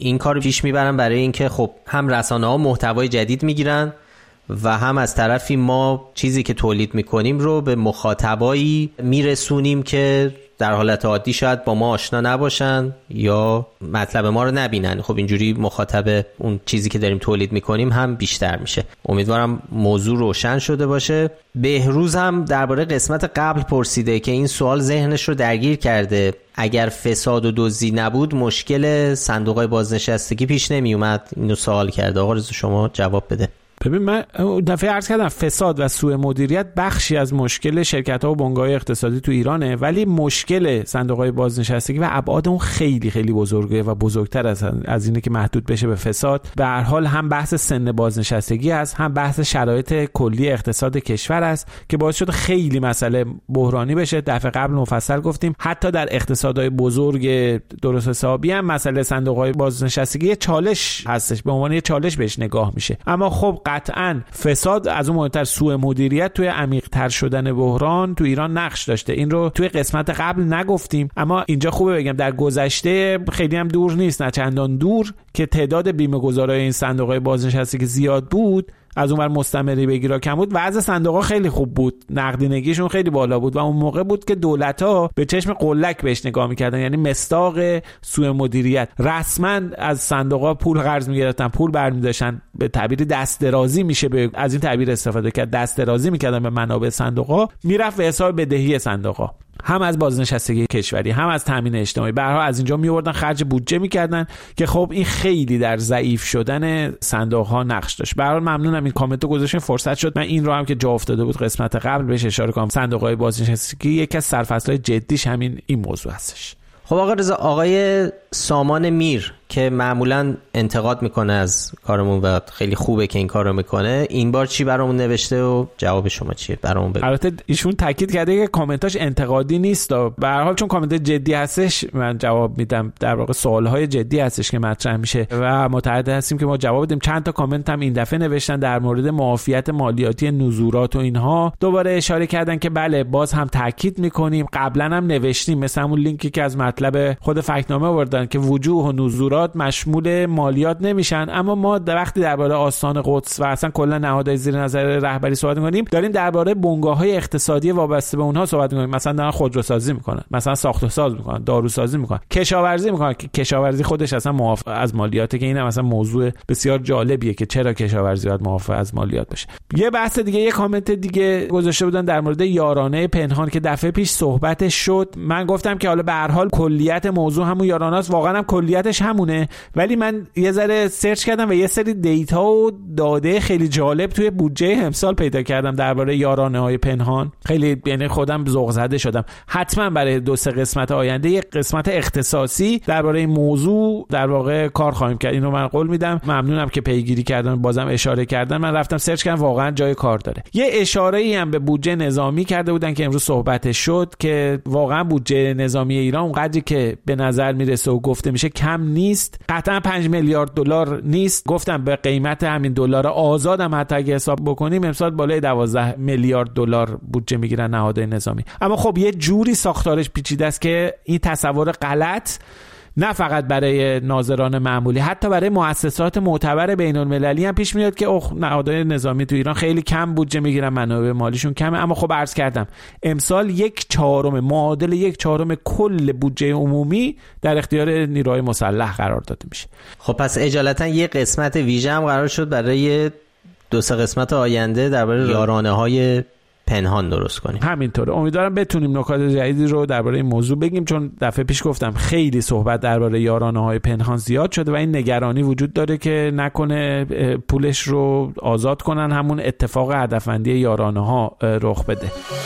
این کارو پیش میبرن برای اینکه خب هم رسانه‌ها محتوای جدید میگیرن و هم از طرفی ما چیزی که تولید میکنیم رو به مخاطبایی میرسونیم که در حالت عادی شاید با ما آشنا نباشن یا مطلب ما رو نبینن. خب اینجوری مخاطب اون چیزی که داریم تولید میکنیم هم بیشتر میشه. امیدوارم موضوع روشن شده باشه. بهروز هم درباره قسمت قبل پرسیده که این سوال ذهنش رو درگیر کرده. اگر فساد و دزدی نبود مشکل صندوق‌های بازنشستگی پیش نمی اومد. اینو سوال کرده. آقا رضا شما جواب بده. ببین من دفعه عرض کردم فساد و سوء مدیریت بخشی از مشکل شرکت‌ها و بنگاه‌های اقتصادی تو ایرانه، ولی مشکل صندوق‌های بازنشستگی و ابعاد اون خیلی خیلی بزرگه و بزرگتر از اینه که محدود بشه به فساد. به هر حال هم بحث سن بازنشستگی است، هم بحث شرایط کلی اقتصاد کشور است که باعث شده خیلی مسئله بحرانی بشه. دفعه قبل مفصل گفتیم حتی در اقتصادهای بزرگ درست حسابی هم مسئله صندوق‌های بازنشستگی چالش هستش، به عنوان یه چالش بهش نگاه میشه. اما خب قطعاً فساد از اون مهمتر سوء مدیریت توی عمیق‌تر شدن بحران تو ایران نقش داشته. این رو توی قسمت قبل نگفتیم، اما اینجا خوبه بگم در گذشته خیلی هم دور نیست، نه چندان دور، که تعداد بیمه‌گذارای این صندوق‌های بازنشستگی زیاد بود، از اونور مستمری بگیرا کم بود، وضع صندوق‌ها خیلی خوب بود، نقدینگیشون خیلی بالا بود و اون موقع بود که دولت‌ها به چشم قلک بهش نگاه می‌کردن، یعنی مصداق سوء مدیریت. رسما از صندوق‌ها پول قرض می‌گرفتن، پول برمی‌داشتن، به تعبیر دست درازی میشه از این تعبیر استفاده کرد، دست درازی می‌کردن به منابع صندوق‌ها، میرفت به حساب بدهی صندوق‌ها، هم از بازنشستگی کشوری هم از تامین اجتماعی. به هر حال از اینجا میوردن خرج بودجه می‌کردن که خب این خیلی در ضعیف شدن صندوق‌ها نقش داشت. به هر حال ممنونم این کامنتو گذاشتین، فرصت شد من این رو هم که جا افتاده بود قسمت قبل بهش اشاره کنم. صندوق‌های بازنشستگی یکی از سرفصل‌های جدیش همین این موضوع هستش. خب آقا رضا، آقای سامان میر که معمولا انتقاد میکنه از کارمون و خیلی خوبه که این کارو میکنه، این بار چی برامون نوشته و جواب شما چیه؟ برامون بگو. البته ایشون تاکید کرده که کامنتاش انتقادی نیست، به هر حال چون کامنت جدی هستش من جواب میدم، در واقع سوالهای جدی هستش که مطرح میشه و متعهد هستیم که ما جواب بدیم. چند تا کامنت هم این دفعه نوشتن در مورد معافیت مالیاتی نزورات و اینها، دوباره اشاره کردن که بله باز هم تاکید میکنیم، قبلا هم نوشتیم، مثلا اون لینکی که از مطلب خود فکتنامه آوردن که وجوه و نزورات مشمول مالیات نمیشن، اما ما وقتی درباره آستان قدس و اصلا کلا نهادهای زیر نظر رهبری صحبت می‌کنیم، داریم درباره بنگاه‌های اقتصادی وابسته به اونها صحبت می‌کنیم. مثلا دارن خودروسازی می‌کنن، مثلا ساخت‌وساز می‌کنن، داروسازی می‌کنن، کشاورزی می‌کنن که کشاورزی خودش اصلا معاف از مالیاته، که اینم مثلا موضوع بسیار جالبیه که چرا کشاورزی باید معاف از مالیات بشه. یه بحث دیگه، یه کامنت دیگه گذاشته بودن در مورد یارانه پنهان که دفعه پیش صحبتش شد. من گفتم که حالا به هر حال کلیت موضوع همون یارانه است، واقعا هم کلیتش همونه، ولی من یه ذره سرچ کردم و یه سری دیتا و داده خیلی جالب توی بودجه امسال پیدا کردم درباره یارانه‌های پنهان. خیلی یعنی خودم ذوق زده شدم. حتما برای 2-3 قسمت آینده یک قسمت اختصاصی درباره این موضوع در واقع کار خواهیم کرد. اینو من قول میدم. ممنونم که پیگیری کردن، بازم اشاره کردن. من رفتم سرچ کردم، واقعا جای کار داره. یه اشاره‌ای هم به بودجه نظامی کرده بودن که امروز صحبتش شد که واقعا بودجه نظامی ایران اونقدری که به نظر میرسه و گفته میشه کم نیست. قطعا 5 میلیارد دلار نیست. گفتم به قیمت همین دلار آزاد هم حتی اگه حساب بکنیم امسال بالای 12 میلیارد دلار بودجه میگیرن نهادهای نظامی. اما خب یه جوری ساختارش پیچیده است که این تصور غلط نه فقط برای ناظران معمولی، حتی برای مؤسسات معتبر بین‌المللی هم پیش میاد که نهادهای نظامی تو ایران خیلی کم بودجه میگیرن، منابع مالیشون کمه. اما خب عرض کردم امسال 1/4 معادل 1/4 کل بودجه عمومی در اختیار نیروهای مسلح قرار داده میشه. خب پس اجالتا یه قسمت ویژه هم قرار شد برای 2-3 قسمت آینده درباره یارانه‌های پنهان درست کنیم. همینطوره. امیدوارم بتونیم نکات جدیدی رو درباره این موضوع بگیم، چون دفعه پیش گفتم خیلی صحبت درباره یارانه‌های پنهان زیاد شده و این نگرانی وجود داره که نکنه پولش رو آزاد کنن، همون اتفاق هدفمندی یارانه‌ها رخ بده.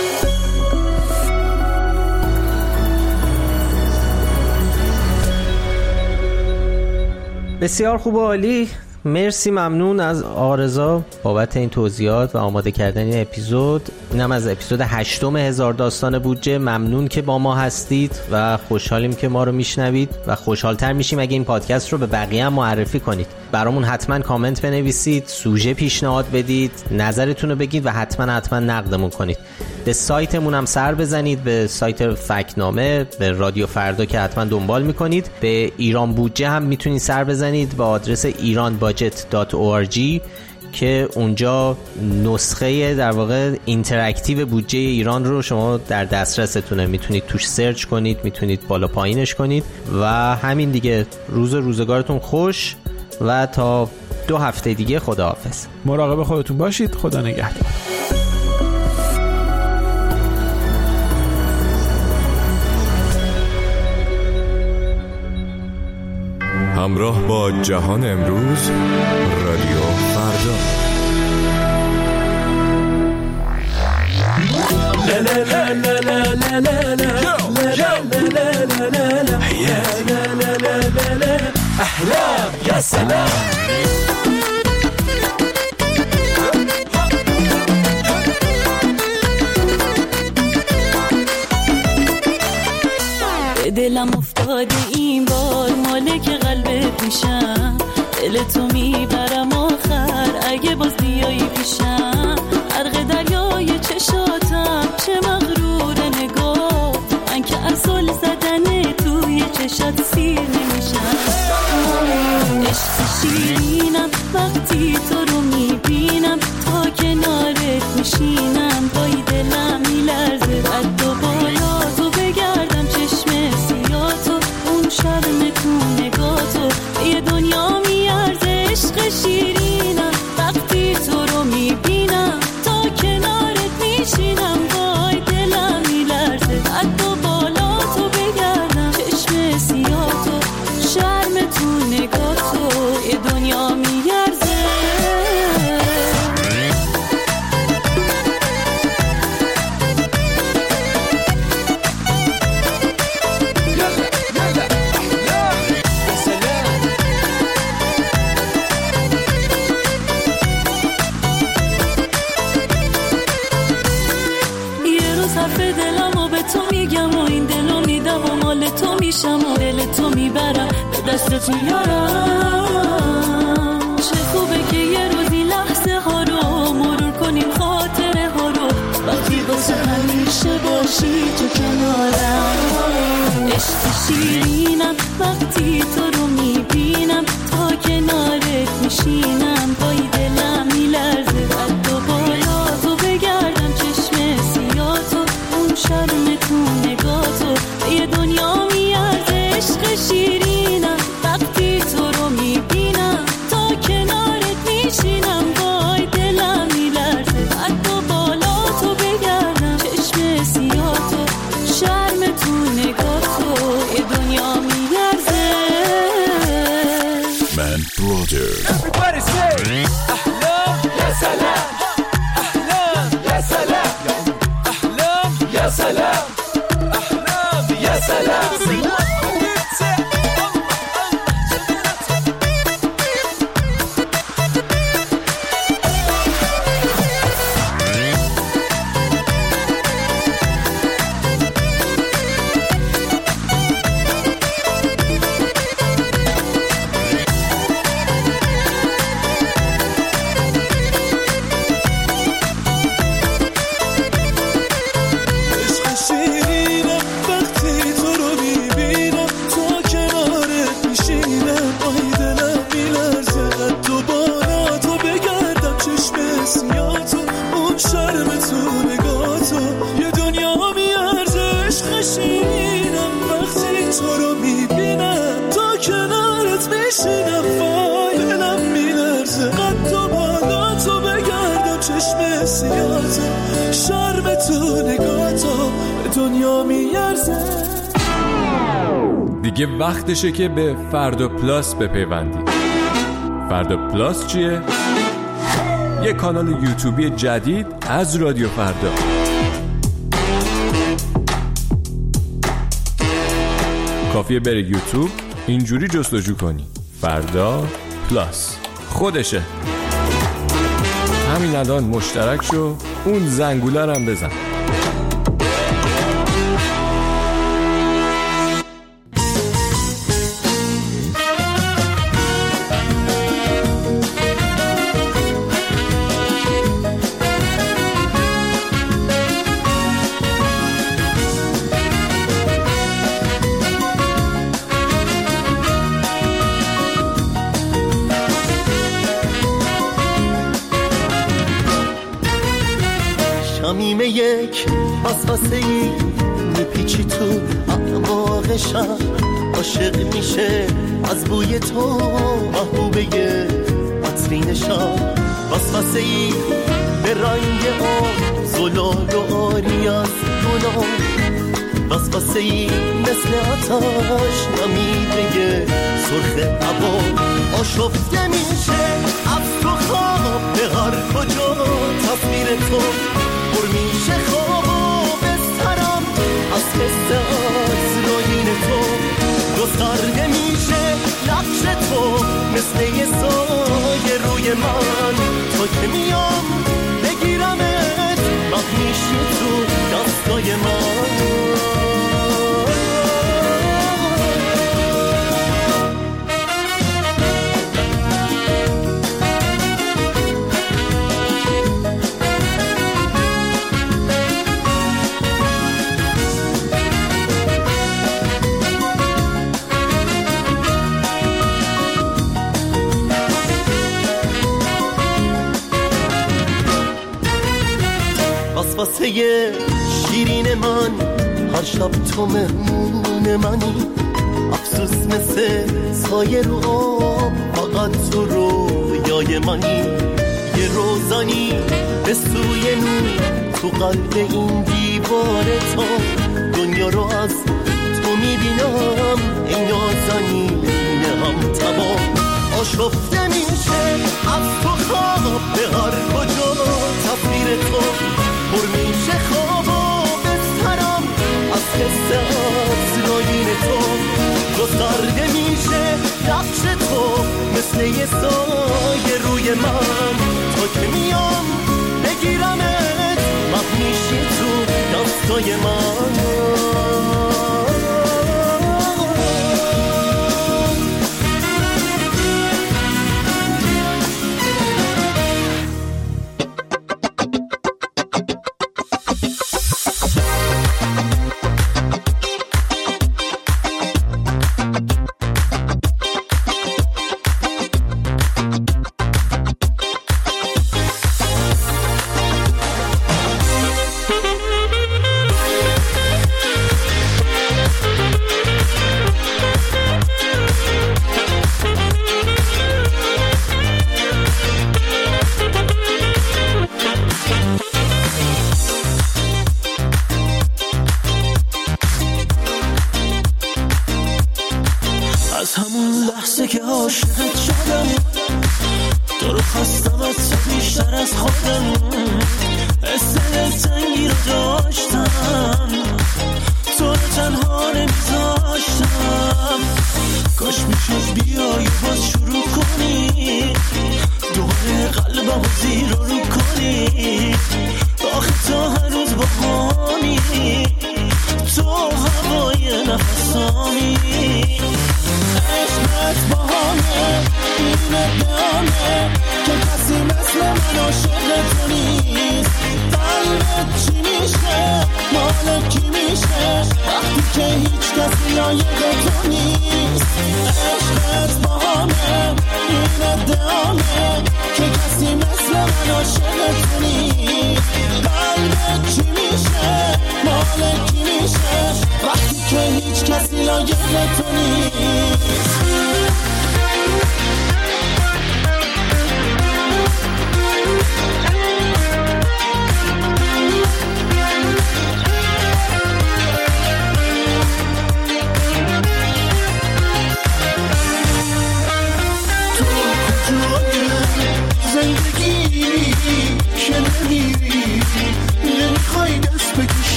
بسیار خوب و عالی. مرسی، ممنون از آرزا بابت این توضیحات و آماده کردن این اپیزود. اینم از اپیزود 8 هزار داستان بودجه. ممنون که با ما هستید و خوشحالیم که ما رو میشنوید و خوشحالتر میشیم اگه این پادکست رو به بقیه هم معرفی کنید. برامون حتما کامنت بنویسید، سوژه پیشنهاد بدید، نظرتون رو بگید و حتما نقدمون کنید. به سایتمون هم سر بزنید، به سایت فکت‌نامه، به رادیو فردا که حتما دنبال میکنید. به ایران بودجه هم میتونید سر بزنید با آدرس iranbudget.org که اونجا نسخه در واقع اینتراکتیو بودجه ایران رو شما در دسترستونه، میتونید توش سرچ کنید، میتونید بالا پایینش کنید و همین دیگه. روزگارتون خوش و تا 2 هفته دیگه خداحافظ. مراقب خودتون باشید. خدا نگهدار. همراه با جهان امروز، رادیو فردا. احلام یا سلام. دلم افتاده این بار مالک قلبت میشم، دل تو میبرم آخر اگه باز بیایی پیشم. غرق دریای چشاتم چه مغرور نگاه، من که اصل زدن توی چشات سیر نمیشم. عشق شیرینم وقتی تو رو میبینم، تا کنارت میشینم پای دلم میلرزه. قد و بالا تو بگردم چشم سیاتو، اون شرم تو نگاتو یه دنیا میارزه. عشق شیرینم وقتی تو رو میبینم، تا کنارت میشینم پای دلم میلرزه. قد و بالا تو بگردم چشم سیاتو، شرم تو نگاتو یه دنیا میارزه. و دل تو میبرم به دستت میارم. چه خوبه که یه روزی لحظه ها رو مرور کنیم، خاطره ها رو، وقتی واسه همیشه باشی تو کنارم. عشق شیرینم وقتی تو رو میبینم، تا کنارت میشینم پای دلم میلرزه. قد و بالا تو بگردم چشم سیاتو، اون شرم تو نگاتو یه دنیا میارزه. عشق شیرینم وقتی تو رو میبینم، تا کنارت میشینم پای دلم میلرزه. قد و بالا تو بگردم چشم سیاتو، شرم تو نگاتو یه دنیا میارزه. من برادر. Everybody say احلام یا سلام، احلام یا سلام، احلام یا سلام، احلام یا سلام. دیگه وقتشه که به فردا پلاس بپیوندید. فردا پلاس چیه؟ یه کانال یوتیوبی جدید از رادیو فردا. کافیه بری یوتیوب، اینجوری جستجو کنی فردا پلاس، خودشه. همین الان مشترک شو، اون زنگوله رو هم بزن. یک وسوسه‌ای میپیچی تو اعماقشم، عاشق میشه از بوی تو محبوبه عطرینشم، وسوسه‌ای به رنگ آب زلال و آری از گناه، وسوسه‌ای مثل آتش نمیده سرخ هوا، آشفته میشه از تو خواب به هر کجا تصویر تو، پر میشه خواب و بسترم از حس عطرین تو، گسترده میشه نقش تو مثل یه سایه روی من، تا که میام بگیرمت مخ میشی تو دستای من. واسه شیرین من هر شب تو مهمون منی، افسوس مثل سایه رو آب فقط تو رویای منی، یه روزانی به سوی نور تو قلب این دیوار تا، دنیا رو از تو میبینم ای نازنین هم تمام، آشفته میشه از تو خواب به هر کجا تصویر تو، پر میشه خواب و بسترم از حس عطرین تو، گسترده میشه نقش تو مثل یه سایه روی من، تا که میام بگیرمت مخ میشی تو دستای من.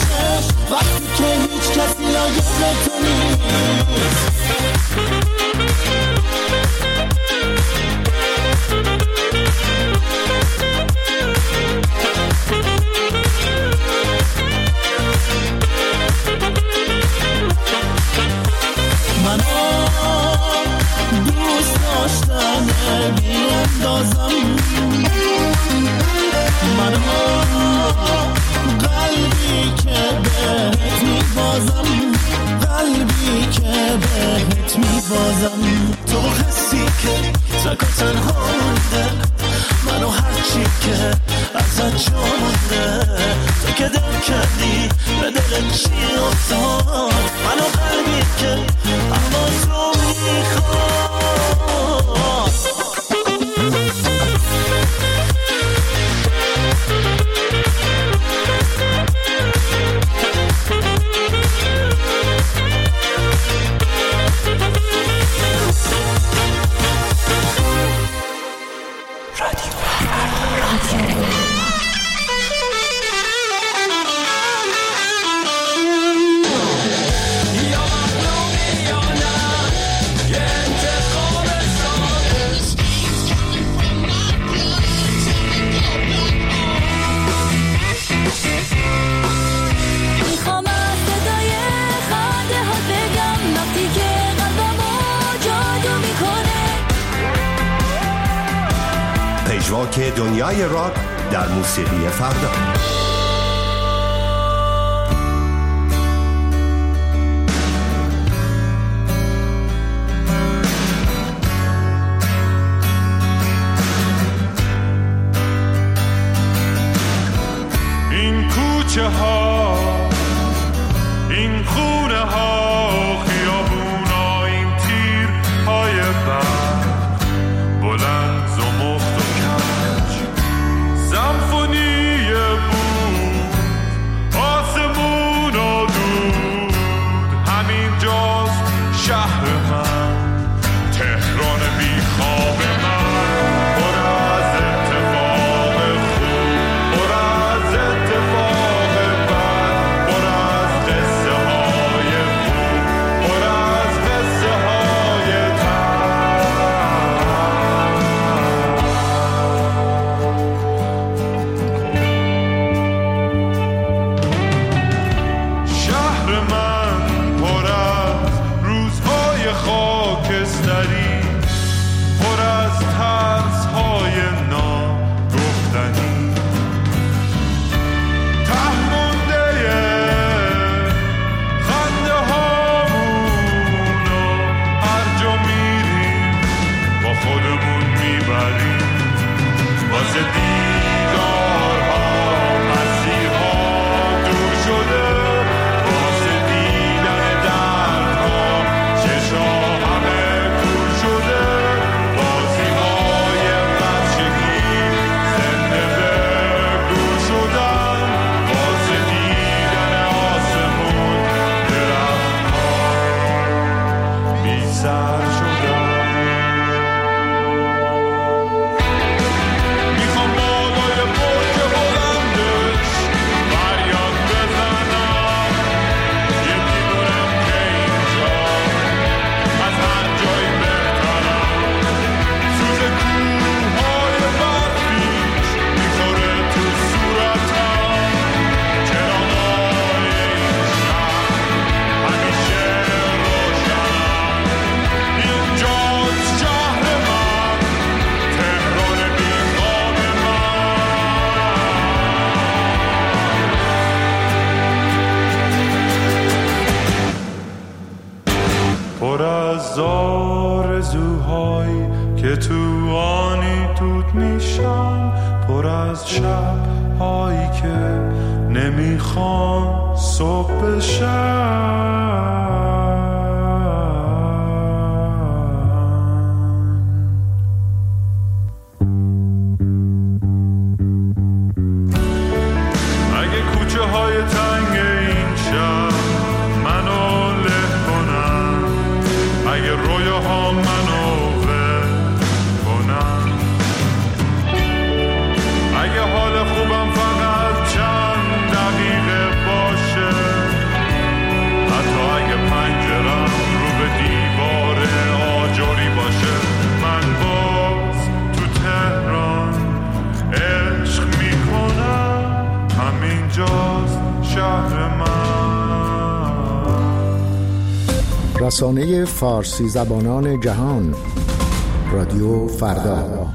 وقتی که هیچ کسی لایق تو نیست. کردی به دلت چی افتاد منو قلبی که احواز رو میخواد که دنیای راک در موسیقی فردا. این کوچه ها، این خونه ها، خیابون ها، این تیر های برق بلند زمخت و کج سمفونی بود آسمون و دود همین جاست شهر من تهران بی خواب من پر از اتفاق خوب پر از اتفاق بد پر از قصه های خوب پر از قصه های شهر من پر از روزهای خاکستری پر از ترس‌های ناگفتنی ته مونده خنده هامون و هر جا میریم با خودمون میبریم واسه دیدارها مسیرها دور شده واسه دیدن دردها چشا همه کور شده بازی‌های بچگی زنده به گور شدن واسه دیدن آسمون درخت‌ها بی سر شدن میخوام بالای برج بلندش فریاد بزنم یکی دونم که اینجا از هر جایی بهترم سوز کوههای برفیش میخوره تو صورتم چراغای این شهر همیشه روشنم اینجاست شهر من تهران بیخواب من پر از آرزوهایی که تو آنی دود میشن پر از شبهایی که نمیخوان صبح بشن اگه کوچه های تنگ این شهر منو له کنن اگه رویاها منو ول کنن اگه حال خوبم فقط چند دقیقه باشه حتی اگه پنجرم رو به دیوار آجری باشه من باز تو تهران عشق میکنم همینجاست شهر من رسانه فارسی زبانان جهان رادیو فردا.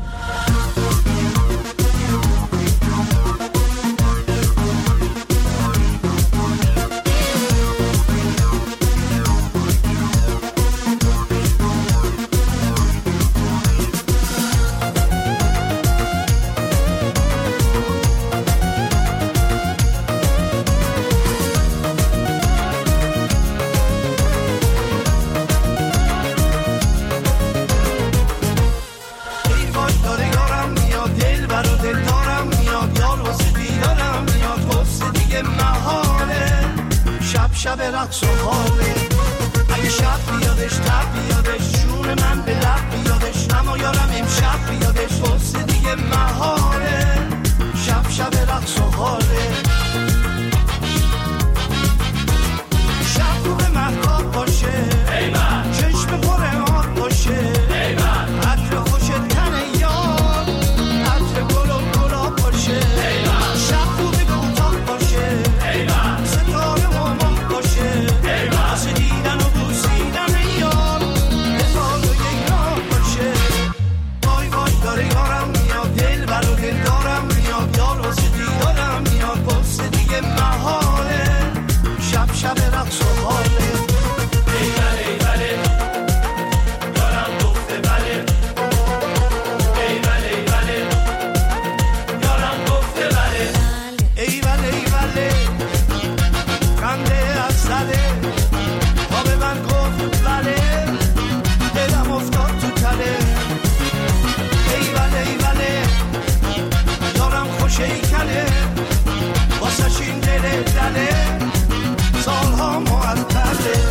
رقص و حاله اگه شب بیادش تب بیادش جون من به لب بیادش اما یارم امشب بیادش بس دیگه محاله شب شب رقص و حاله شب رو به محتاب باشه چشم پر آب باشه عطر خوش تن یار عطر گل و گلاب باشه شب رو به کوتاه باشه ستاره و ماه باشه واسه دیدن و بوسیدن یار هزار و یک راه باشه وای وای داره یارم میاد دل برو دل دارم میاد یار واسه دیدارم میاد بس دیگه محاله شب شب رقص و حاله شیکنه واسه این دل دله سالها معطله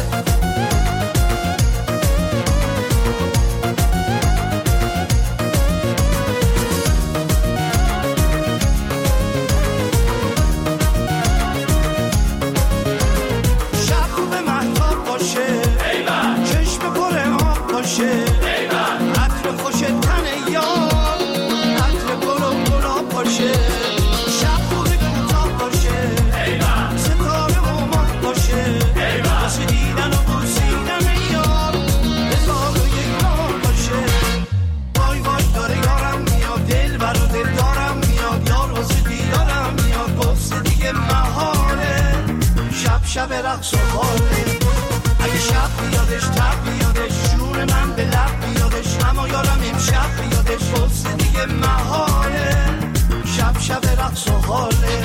شب رو به محتاب باشه چشم پر آب باشه عطر خوش تن یار عطر گل و گلاب باشه شب رو به کوتاه باشه ستاره و ماه باشه واسه دیدن و بوسیدن یار هزار و یک راه باشه وای وای داره یارم میاد دل برو دل دارم میاد یار واسه دیدارم میاد بس دیگه محاله شب شب رقص و حاله اگه شب بیادش تب بیادش جون من به لب بیادش اما یارم امشب بیادش بس دیگه محاله شب شب رقص و حاله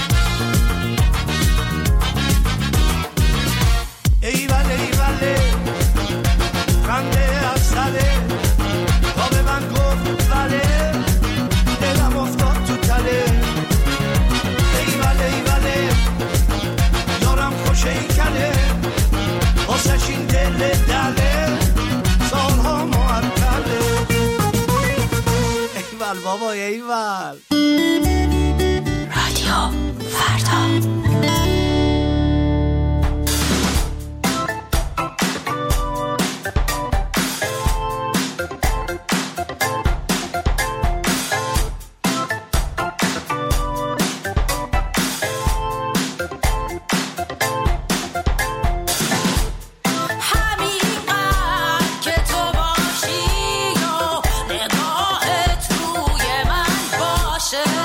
ای وله خنده افسره تا به من گفت بله دلم افتاد تو تله ای وله یارم خوش ایکنه واسه این دل دله سالها معطله ایول بابا ایول رادیو فردا باشه